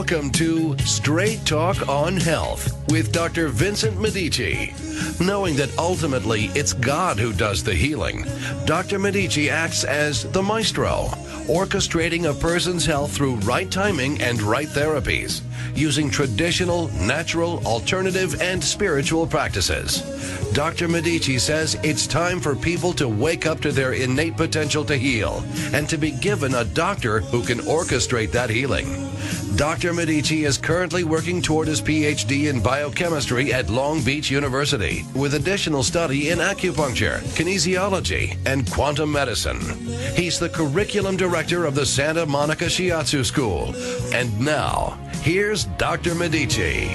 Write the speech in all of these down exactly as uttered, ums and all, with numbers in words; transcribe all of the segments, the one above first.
Welcome to Straight Talk on Health with Doctor Vincent Medici. Knowing that ultimately it's God who does the healing, Doctor Medici acts as the maestro, orchestrating a person's health through right timing and right therapies, using traditional, natural, alternative, and spiritual practices. Doctor Medici says it's time for people to wake up to their innate potential to heal and to be given a doctor who can orchestrate that healing. Doctor Medici is currently working toward his P H D in biochemistry at Long Beach University, with additional study in acupuncture, kinesiology, and quantum medicine. He's the curriculum director of the Santa Monica Shiatsu School. And now, here's Doctor Medici.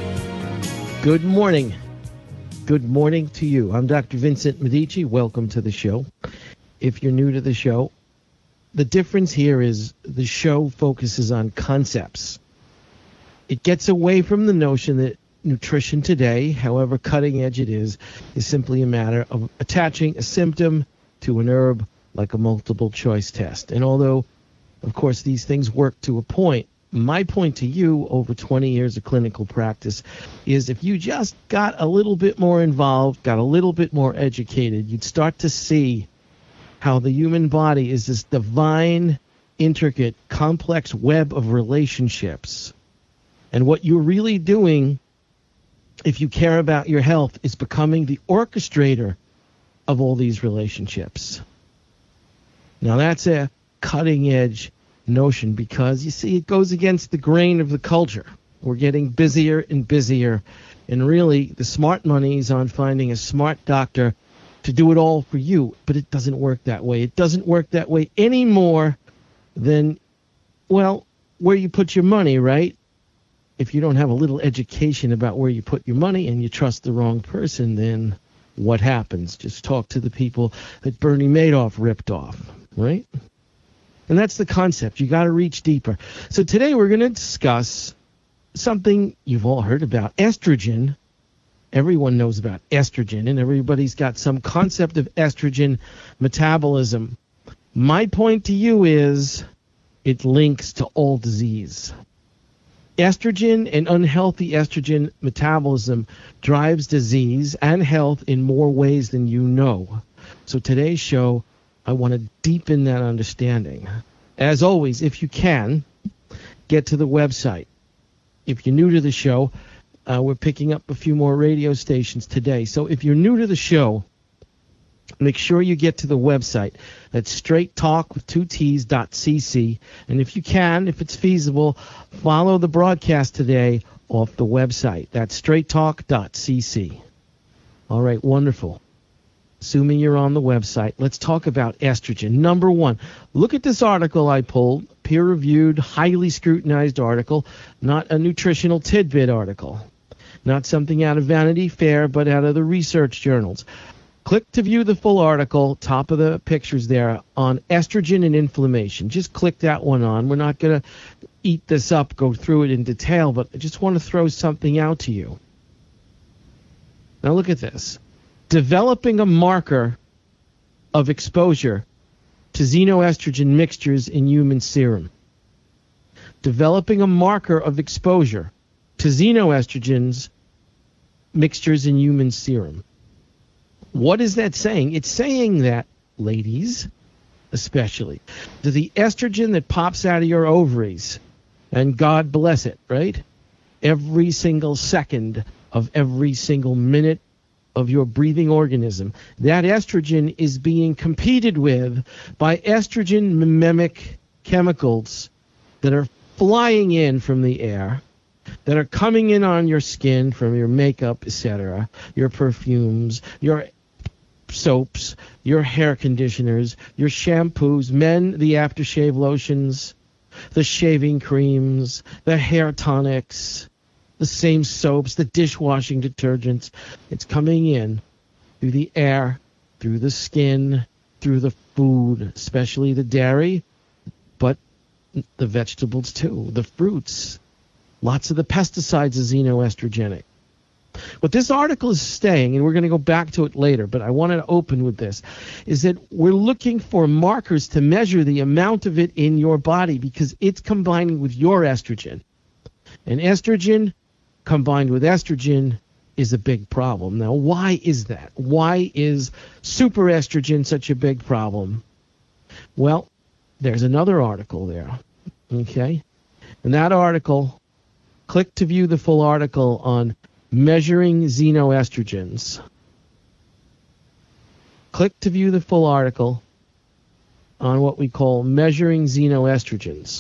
Good morning. Good morning to you. I'm Doctor Vincent Medici. Welcome to the show. If you're new to the show, the difference here is the show focuses on concepts. It gets away from the notion that nutrition today, however cutting edge it is, is simply a matter of attaching a symptom to an herb like a multiple choice test. And although, of course, these things work to a point, my point to you over twenty years of clinical practice is if you just got a little bit more involved, got a little bit more educated, you'd start to see how the human body is this divine, intricate, complex web of relationships. And what you're really doing, if you care about your health, is becoming the orchestrator of all these relationships. Now, that's a cutting-edge notion because, you see, it goes against the grain of the culture. We're getting busier and busier, and really the smart money is on finding a smart doctor to do it all for you, but it doesn't work that way. It doesn't work that way any more than, well, where you put your money, right? If you don't have a little education about where you put your money and you trust the wrong person, then what happens? Just talk to the people that Bernie Madoff ripped off, right? And that's the concept. You got to reach deeper. So today we're going to discuss something you've all heard about, estrogen. Everyone knows about estrogen, and everybody's got some concept of estrogen metabolism. My point to you is it links to all disease. Estrogen and unhealthy estrogen metabolism drives disease and health in more ways than you know. So today's show, I want to deepen that understanding. As always, if you can, get to the website. If you're new to the show, Uh, we're picking up a few more radio stations today. So if you're new to the show, make sure you get to the website. That's straight talk with two T's dot cc. And if you can, if it's feasible, follow the broadcast today off the website. That's straight talk dot cc. All right, wonderful. Assuming you're on the website, let's talk about estrogen. Number one, look at this article I pulled, peer-reviewed, highly scrutinized article, not a nutritional tidbit article. Not something out of Vanity Fair, but out of the research journals. Click to view the full article, top of the pictures there, on estrogen and inflammation. Just click that one on. We're not going to eat this up, go through it in detail, but I just want to throw something out to you. Now look at this. Developing a marker of exposure to xenoestrogen mixtures in human serum. Developing a marker of exposure to xenoestrogens mixtures in human serum. What is that saying? It's saying that, ladies, especially, to the estrogen that pops out of your ovaries, and God bless it, right? Every single second of every single minute of your breathing organism, that estrogen is being competed with by estrogen mimic chemicals that are flying in from the air, that are coming in on your skin from your makeup, et cetera, your perfumes, your soaps, your hair conditioners, your shampoos, men, the aftershave lotions, the shaving creams, the hair tonics, the same soaps, the dishwashing detergents. It's coming in through the air, through the skin, through the food, especially the dairy, but the vegetables too, the fruits. Lots of the pesticides are xenoestrogenic. What this article is saying, and we're going to go back to it later, but I wanted to open with this, is that we're looking for markers to measure the amount of it in your body because it's combining with your estrogen. And estrogen combined with estrogen is a big problem. Now, why is that? Why is superestrogen such a big problem? Well, there's another article there, okay? And that article, click to view the full article on measuring xenoestrogens. Click to view the full article on what we call measuring xenoestrogens.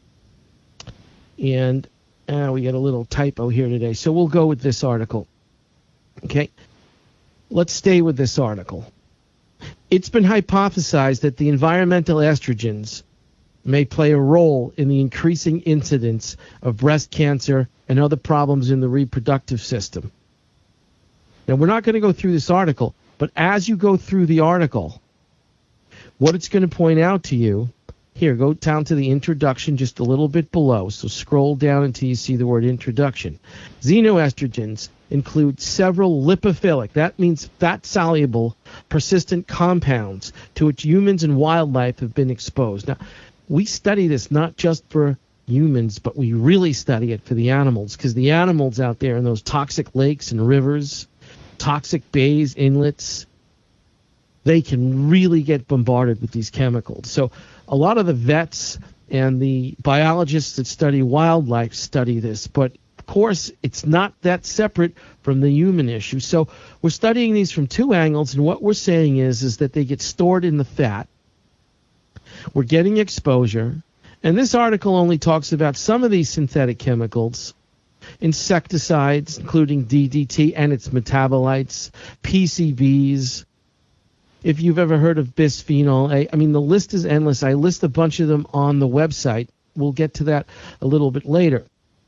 And uh, we got a little typo here today, so we'll go with this article. Okay, let's stay with this article. It's been hypothesized that the environmental estrogens may play a role in the increasing incidence of breast cancer and other problems in the reproductive system. Now, we're not going to go through this article, but as you go through the article, what it's going to point out to you, here, go down to the introduction just a little bit below. So scroll down until you see the word introduction. Xenoestrogens include several lipophilic, that means fat-soluble, persistent compounds to which humans and wildlife have been exposed. Now, we study this not just for humans, but we really study it for the animals, because the animals out there in those toxic lakes and rivers, toxic bays, inlets, they can really get bombarded with these chemicals. So a lot of the vets and the biologists that study wildlife study this, but of course it's not that separate from the human issue. So we're studying these from two angles, and what we're saying is, is that they get stored in the fat. We're getting exposure, and this article only talks about some of these synthetic chemicals, insecticides, including D D T and its metabolites, P C Bs. If you've ever heard of bisphenol A, I mean, the list is endless. I list a bunch of them on the website. We'll get to that a little bit later.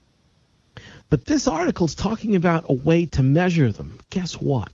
But this article is talking about a way to measure them. Guess what?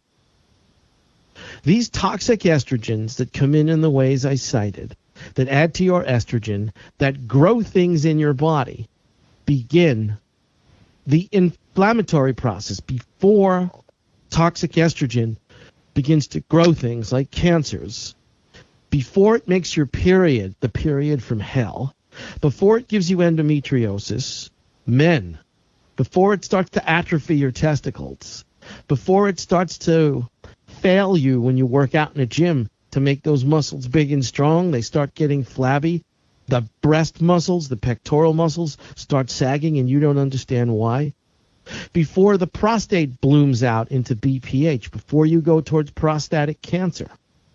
These toxic estrogens that come in in the ways I cited, that add to your estrogen, that grow things in your body, begin the inflammatory process before toxic estrogen begins to grow things like cancers, before it makes your period the period from hell, before it gives you endometriosis, men, before it starts to atrophy your testicles, before it starts to fail you when you work out in a gym to make those muscles big and strong, they start getting flabby, the breast muscles, the pectoral muscles start sagging and you don't understand why. Before the prostate blooms out into B P H, before you go towards prostatic cancer,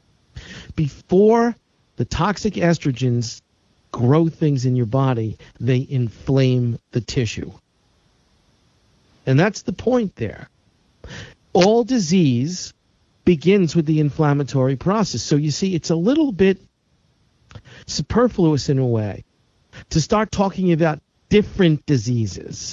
before the toxic estrogens grow things in your body, they inflame the tissue. And that's the point there. All disease begins with the inflammatory process. So you see, it's a little bit superfluous in a way to start talking about different diseases.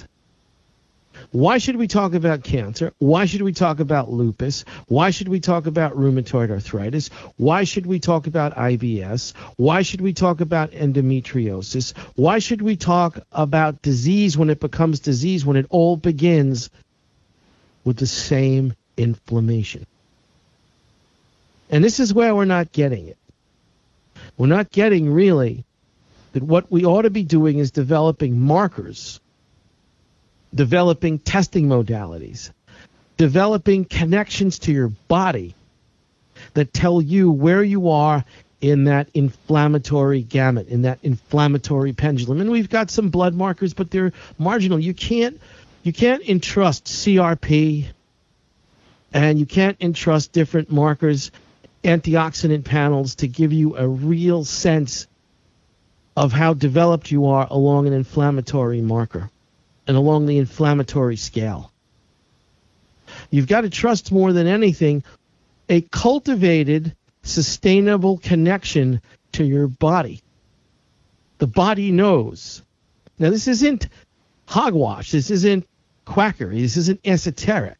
Why should we talk about cancer? Why should we talk about lupus? Why should we talk about rheumatoid arthritis? Why should we talk about I B S? Why should we talk about endometriosis? Why should we talk about disease when it becomes disease, when it all begins with the same inflammation? And this is where we're not getting it. We're not getting really that what we ought to be doing is developing markers, developing testing modalities, developing connections to your body that tell you where you are in that inflammatory gamut, in that inflammatory pendulum. And we've got some blood markers, but they're marginal. You can't you can't entrust C R P, and you can't entrust different markers, antioxidant panels, to give you a real sense of how developed you are along an inflammatory marker and along the inflammatory scale. You've got to trust more than anything a cultivated, sustainable connection to your body. The body knows. Now, this isn't hogwash. This isn't quackery. This isn't esoteric.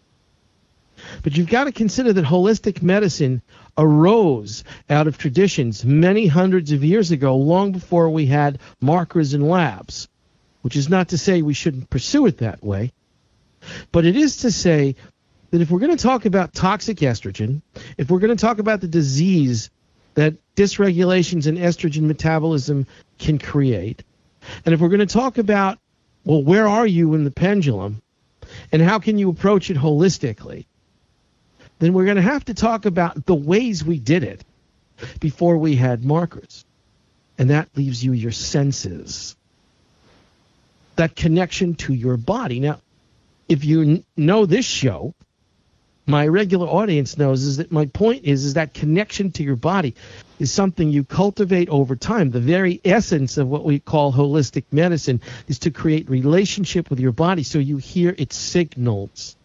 But you've got to consider that holistic medicine arose out of traditions many hundreds of years ago, long before we had markers and labs, which is not to say we shouldn't pursue it that way. But it is to say that if we're going to talk about toxic estrogen, if we're going to talk about the disease that dysregulations in estrogen metabolism can create, and if we're going to talk about well, where are you in the pendulum, and how can you approach it holistically? Then we're going to have to talk about the ways we did it before we had markers. And that leaves you your senses, that connection to your body. Now, if you n- know this show, my regular audience knows is that my point is, is that connection to your body is something you cultivate over time. The very essence of what we call holistic medicine is to create relationship with your body so you hear its signals.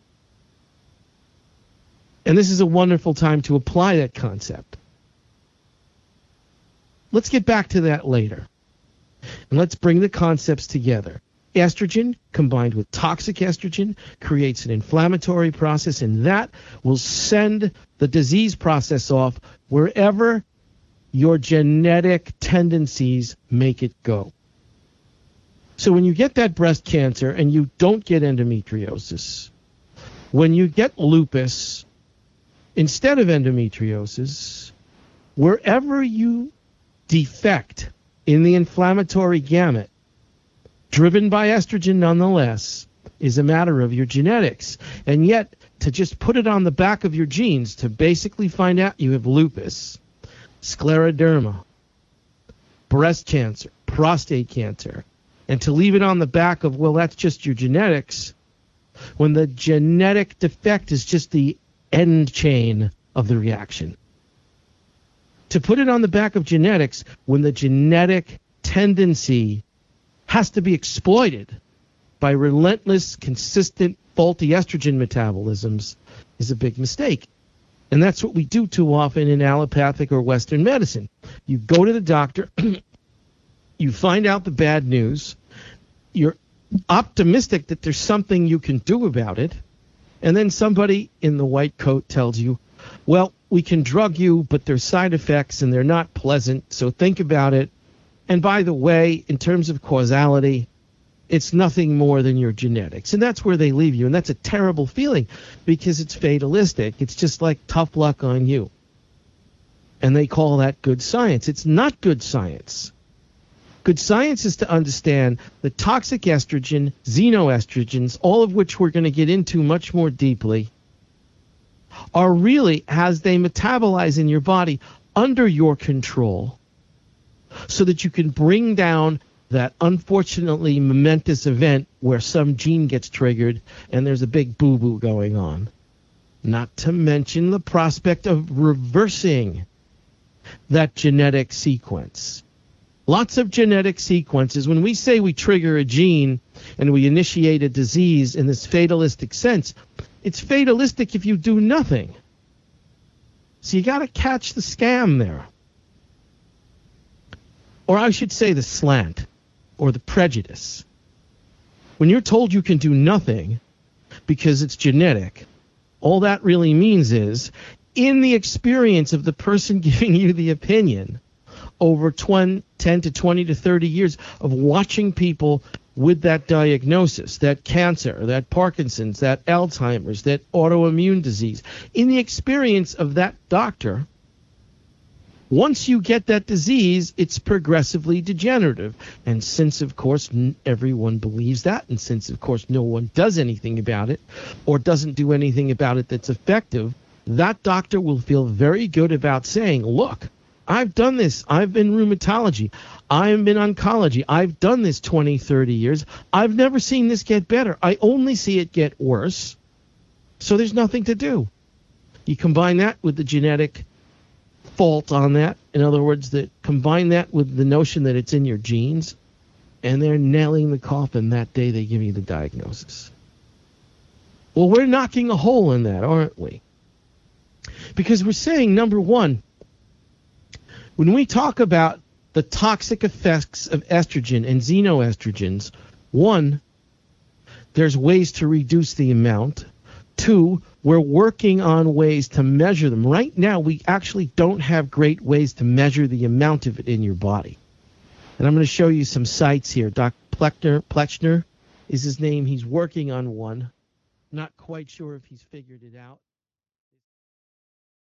And this is a wonderful time to apply that concept. Let's get back to that later. And let's bring the concepts together. Estrogen combined with toxic estrogen creates an inflammatory process, and that will send the disease process off wherever your genetic tendencies make it go. So when you get that breast cancer and you don't get endometriosis, when you get lupus instead of endometriosis, wherever you defect in the inflammatory gamut, driven by estrogen nonetheless, is a matter of your genetics. And yet, to just put it on the back of your genes to basically find out you have lupus, scleroderma, breast cancer, prostate cancer, and to leave it on the back of, well, that's just your genetics, when the genetic defect is just the end chain of the reaction. To put it on the back of genetics when the genetic tendency has to be exploited by relentless, consistent, faulty estrogen metabolisms is a big mistake. And that's what we do too often in allopathic or Western medicine. You go to the doctor, you find out the bad news, you're optimistic that there's something you can do about it, and then somebody in the white coat tells you, well, we can drug you, but there's side effects and they're not pleasant, so think about it. And by the way, in terms of causality, it's nothing more than your genetics. And that's where they leave you. And that's a terrible feeling because it's fatalistic. It's just like tough luck on you. And they call that good science. It's not good science. Good science is to understand the toxic estrogen, xenoestrogens, all of which we're going to get into much more deeply, are really, as they metabolize in your body, under your control, so that you can bring down that unfortunately momentous event where some gene gets triggered and there's a big boo-boo going on. Not to mention the prospect of reversing that genetic sequence. Lots of genetic sequences. When we say we trigger a gene and we initiate a disease in this fatalistic sense, it's fatalistic if you do nothing. So you got to catch the scam there. Or I should say the slant, or the prejudice. When you're told you can do nothing because it's genetic, all that really means is, in the experience of the person giving you the opinion, over ten to twenty to thirty years of watching people with that diagnosis, that cancer, that Parkinson's, that Alzheimer's, that autoimmune disease, in the experience of that doctor, once you get that disease, it's progressively degenerative. And since, of course, n- everyone believes that, and since, of course, no one does anything about it or doesn't do anything about it that's effective, that doctor will feel very good about saying, look, I've done this. I've been rheumatology. I've been oncology. I've done this twenty, thirty years. I've never seen this get better. I only see it get worse. So there's nothing to do. You combine that with the genetic fault on that. In other words, that combine that with the notion that it's in your genes, and they're nailing the coffin that day they give you the diagnosis. Well, we're knocking a hole in that, aren't we? Because we're saying, number one, when we talk about the toxic effects of estrogen and xenoestrogens, one, there's ways to reduce the amount. Two, we're working on ways to measure them. Right now, we actually don't have great ways to measure the amount of it in your body. And I'm going to show you some sites here. Doctor Plechner, Plechner is his name. He's working on one. Not quite sure if he's figured it out.